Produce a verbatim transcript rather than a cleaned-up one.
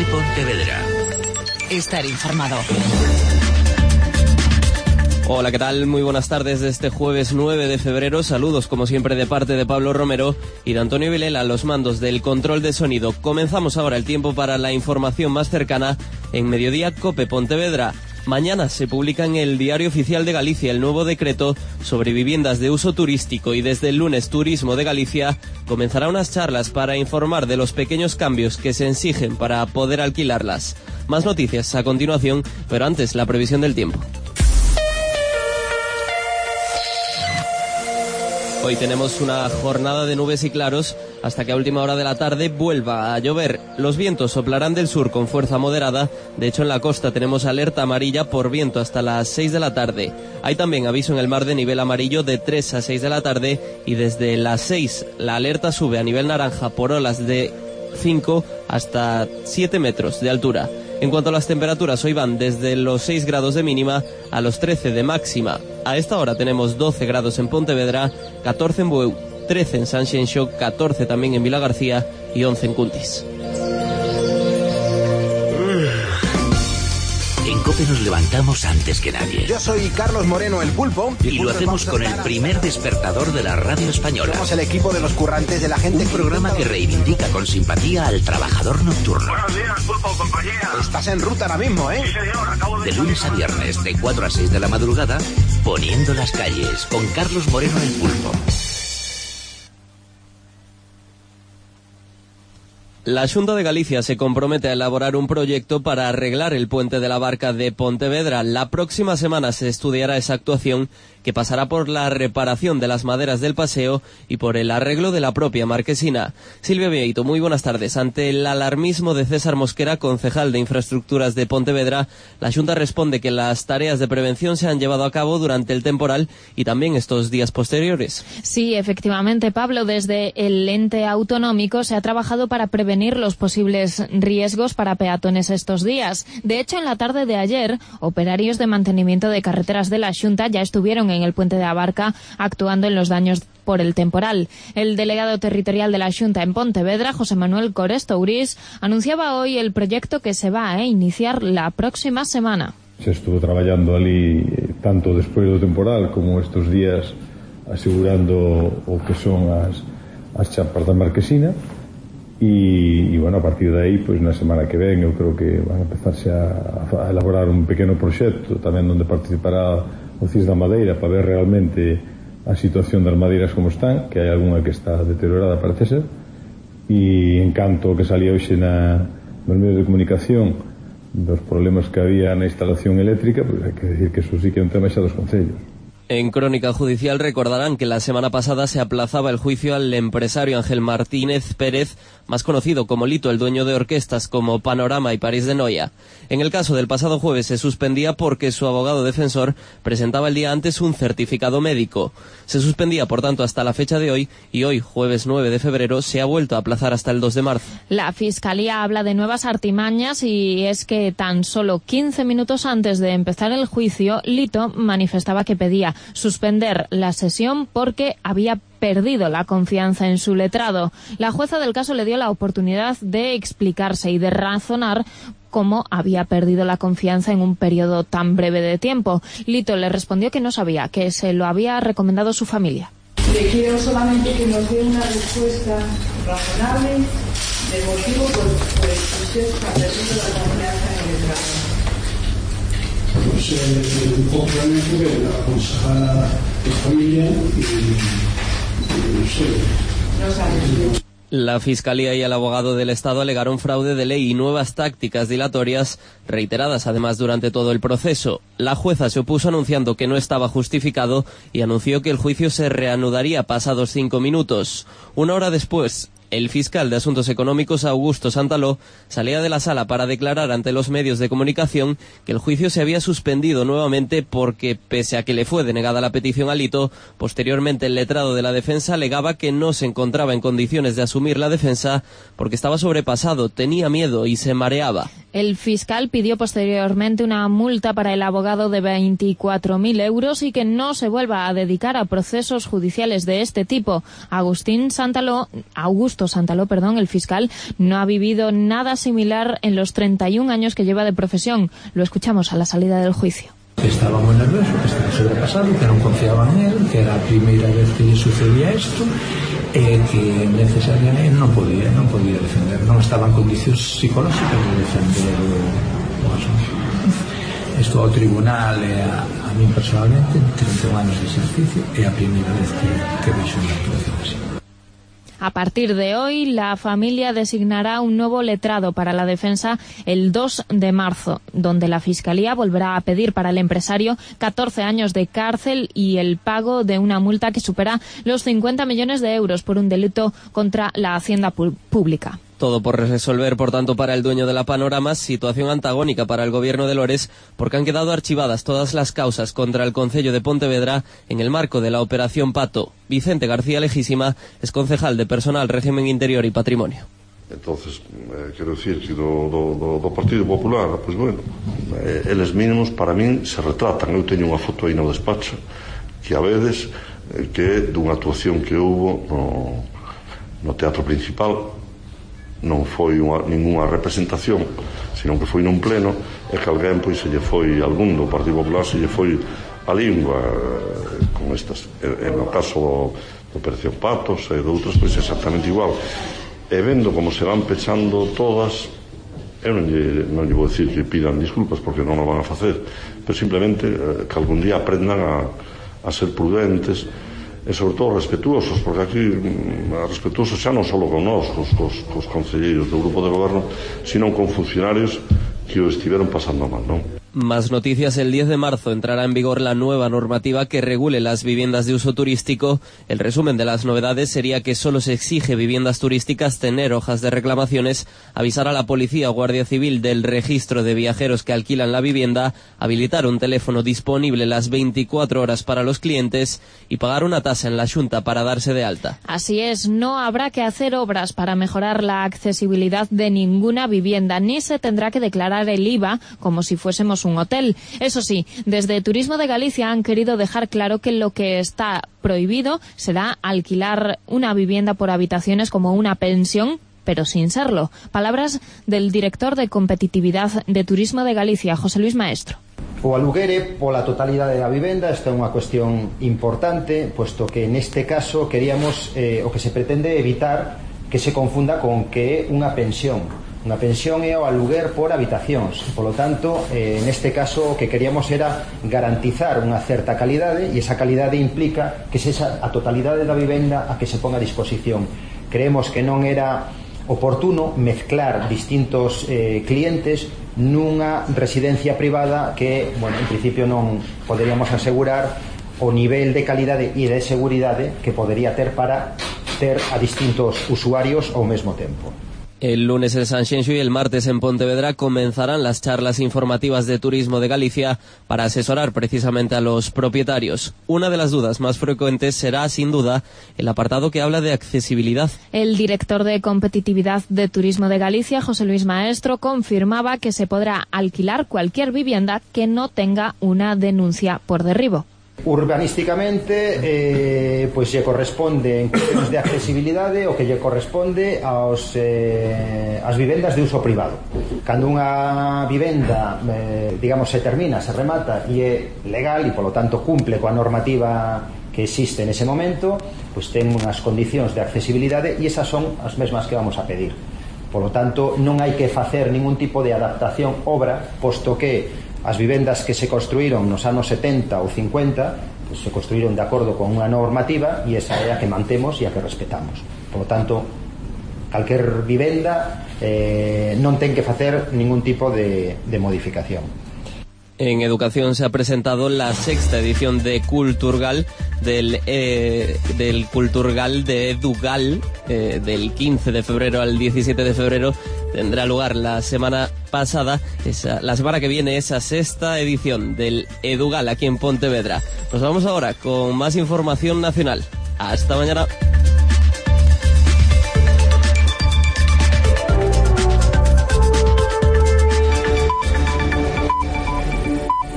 Pontevedra. Estar informado. Hola, ¿qué tal? Muy buenas tardes de este jueves nueve de febrero. Saludos, como siempre, de parte de Pablo Romero y de Antonio Vilela, los mandos del control de sonido. Comenzamos ahora el tiempo para la información más cercana en Mediodía Cope Pontevedra. Mañana se publica en el Diario Oficial de Galicia el nuevo decreto sobre viviendas de uso turístico y desde el lunes Turismo de Galicia comenzará unas charlas para informar de los pequeños cambios que se exigen para poder alquilarlas. Más noticias a continuación, pero antes la previsión del tiempo. Hoy tenemos una jornada de nubes y claros hasta que a última hora de la tarde vuelva a llover. Los vientos soplarán del sur con fuerza moderada. De hecho, en la costa tenemos alerta amarilla por viento hasta las seis de la tarde. Hay también aviso en el mar de nivel amarillo de tres a seis de la tarde y desde las seis la alerta sube a nivel naranja por olas de cinco hasta siete metros de altura. En cuanto a las temperaturas, hoy van desde los seis grados de mínima a los trece de máxima. A esta hora tenemos doce grados en Pontevedra, catorce en Bueu, trece en Sanxenxo, catorce también en Vilagarcía y once en Cuntis. En COPE nos levantamos antes que nadie. Yo soy Carlos Moreno, el Pulpo. Y, y lo hacemos con el primer despertador de la radio española. Somos el equipo de los currantes de la gente. Un que programa que reivindica con simpatía al trabajador nocturno. Buenos días, Pulpo, compañía. Estás en ruta ahora mismo, ¿eh? Sí, señor, acabo de... De lunes a viernes, de cuatro a seis de la madrugada, poniendo las calles, con Carlos Moreno, el Pulpo. La Xunta de Galicia se compromete a elaborar un proyecto para arreglar el puente de la Barca de Pontevedra. La próxima semana se estudiará esa actuación, que pasará por la reparación de las maderas del paseo y por el arreglo de la propia marquesina. Silvia Vieito, muy buenas tardes. Ante el alarmismo de César Mosquera, concejal de Infraestructuras de Pontevedra, la Xunta responde que las tareas de prevención se han llevado a cabo durante el temporal y también estos días posteriores. Sí, efectivamente, Pablo, desde el ente autonómico se ha trabajado para prevenir los posibles riesgos para peatones estos días. De hecho, en la tarde de ayer, operarios de mantenimiento de carreteras de la Xunta ya estuvieron en el puente de la Barca actuando en los daños por el temporal. El delegado territorial de la Xunta en Pontevedra, José Manuel Cores Tourís, anunciaba hoy el proyecto que se va a iniciar la próxima semana. Se estuvo traballando ali tanto despois do temporal como estes días asegurando o que son as, as chapas da marquesina. Y, y bueno, a partir de aí, pois na semana que ven eu creo que van a empezarse a, a elaborar un pequeno proxecto tamén onde participará o C I S da Madeira para ver realmente a situación das madeiras como están, que hai algunha que está deteriorada, parece ser, e en canto que salía hoxe na, nos medios de comunicación dos problemas que había na instalación eléctrica, pois hai que decir que eso sí que é un tema xa dos concellos. En Crónica Judicial recordarán que la semana pasada se aplazaba el juicio al empresario Ángel Martínez Pérez, más conocido como Lito, el dueño de orquestas como Panorama y París de Noia. En el caso del pasado jueves se suspendía porque su abogado defensor presentaba el día antes un certificado médico. Se suspendía, por tanto, hasta la fecha de hoy y hoy, jueves nueve de febrero, se ha vuelto a aplazar hasta el dos de marzo. La Fiscalía habla de nuevas artimañas y es que tan solo quince minutos antes de empezar el juicio, Lito manifestaba que pedía suspender la sesión porque había perdido la confianza en su letrado. La jueza del caso le dio la oportunidad de explicarse y de razonar cómo había perdido la confianza en un periodo tan breve de tiempo. Lito le respondió que no sabía, que se lo había recomendado su familia. Le quiero solamente que nos dé una respuesta razonable del motivo por, por el que usted ha perdido la confianza en el letrado. Pues eh, un poco realmente que la aconsejada de familia y, y no sé. No sabes. La Fiscalía y el abogado del Estado alegaron fraude de ley y nuevas tácticas dilatorias reiteradas además durante todo el proceso. La jueza se opuso anunciando que no estaba justificado y anunció que el juicio se reanudaría pasados cinco minutos. Una hora después, el fiscal de Asuntos Económicos, Augusto Santaló, salía de la sala para declarar ante los medios de comunicación que el juicio se había suspendido nuevamente porque, pese a que le fue denegada la petición a Lito, posteriormente el letrado de la defensa alegaba que no se encontraba en condiciones de asumir la defensa porque estaba sobrepasado, tenía miedo y se mareaba. El fiscal pidió posteriormente una multa para el abogado de veinticuatro mil euros y que no se vuelva a dedicar a procesos judiciales de este tipo. Agustín Santaló, Augusto Santaló, perdón, el fiscal, no ha vivido nada similar en los treinta y un años que lleva de profesión. Lo escuchamos a la salida del juicio. Estaba moi nervioso, que estaba sobrepasado, que non confiaba en él, que era a primeira vez que lle sucedía isto, e que necesariamente non podía, non podía defender, non estaba en condicións psicológicas de defender o asunto. Isto ao tribunal e a, a mí personalmente, treinta e un anos de exercicio, é a primeira vez que, que vexo unha actuación así. A partir de hoy, la familia designará un nuevo letrado para la defensa el dos de marzo, donde la Fiscalía volverá a pedir para el empresario catorce años de cárcel y el pago de una multa que supera los cincuenta millones de euros por un delito contra la hacienda pública. Todo por resolver, por tanto, para el dueño de la Panorama, situación antagónica para el gobierno de Lores, porque han quedado archivadas todas las causas contra el concello de Pontevedra en el marco de la Operación Pato. Vicente García Lejísima es concejal de Personal, Régimen Interior y Patrimonio. Entonces, eh, quero dicir que do, do, do Partido Popular, pois bueno, eh, eles mínimos para min se retratan. Eu teño unha foto aí no despacho que a veces eh, que é dunha actuación que houbo no, no Teatro Principal. Non foi unha, ninguna representación, sino que foi nun pleno, e que alguén pois se lle foi, algún do Partido Popular se lle foi a lingua eh, con estas, en o caso do, do Operación Patos e de outras pois exactamente igual, e vendo como se van pechando todas, eu non lle, non lle vou decir que pidan disculpas porque non o van a facer, pero simplemente eh, que algún día aprendan a, a ser prudentes e sobre todo respetuosos, porque aquí respetuosos xa non só con nós, cos, cos, cos concelleiros do grupo de goberno, sino con funcionarios que o estiveron pasando mal, non? Más noticias. El diez de marzo entrará en vigor la nueva normativa que regule las viviendas de uso turístico. El resumen de las novedades sería que solo se exige viviendas turísticas tener hojas de reclamaciones, avisar a la policía o guardia civil del registro de viajeros que alquilan la vivienda, habilitar un teléfono disponible las veinticuatro horas para los clientes y pagar una tasa en la Xunta para darse de alta. Así es, no habrá que hacer obras para mejorar la accesibilidad de ninguna vivienda, ni se tendrá que declarar el I V A como si fuésemos un hotel. Eso sí, desde Turismo de Galicia han querido dejar claro que lo que está prohibido será alquilar una vivienda por habitaciones como una pensión, pero sin serlo. Palabras del director de competitividad de Turismo de Galicia, José Luis Maestro. O aluguere pola totalidade da vivenda, esta é unha cuestión importante, puesto que neste caso queríamos, eh, o que se pretende evitar que se confunda con que é unha pensión. Unha pensión é o aluguer por habitacións. Por lo tanto, eh, neste caso o que queríamos era garantizar unha certa calidade, e esa calidade implica que sexa a totalidade da vivenda a que se ponga a disposición. Creemos que non era oportuno mezclar distintos eh, clientes nunha residencia privada que, bueno, en principio non poderíamos asegurar o nivel de calidade e de seguridade que podería ter para ter a distintos usuarios ao mesmo tempo. El lunes en Sanxenxo y el martes en Pontevedra comenzarán las charlas informativas de Turismo de Galicia para asesorar precisamente a los propietarios. Una de las dudas más frecuentes será, sin duda, el apartado que habla de accesibilidad. El director de competitividad de Turismo de Galicia, José Luis Maestro, confirmaba que se podrá alquilar cualquier vivienda que no tenga una denuncia por derribo. Urbanísticamente, eh, pois lle corresponde en cuestións de accesibilidade o que lle corresponde aos, eh, as vivendas de uso privado. Cando unha vivenda, eh, digamos, se termina, se remata e é legal e, polo tanto, cumple coa normativa que existe nese momento, pois ten unhas condicións de accesibilidade e esas son as mesmas que vamos a pedir. Polo tanto, non hai que facer ningún tipo de adaptación obra, posto que as vivendas que se construíron nos anos setenta ou cincuenta pues se construíron de acordo con unha normativa e esa é a que mantemos e a que respetamos. Por lo tanto, calquer vivenda eh, non ten que facer ningún tipo de, de modificación. En Educación se ha presentado la sexta edición de Culturgal, del, eh, del Culturgal de Edugal, eh, del quince de febrero al diecisiete de febrero. Tendrá lugar la semana pasada, esa, la semana que viene, esa sexta edición del Edugal aquí en Pontevedra. Nos vamos ahora con más información nacional. Hasta mañana.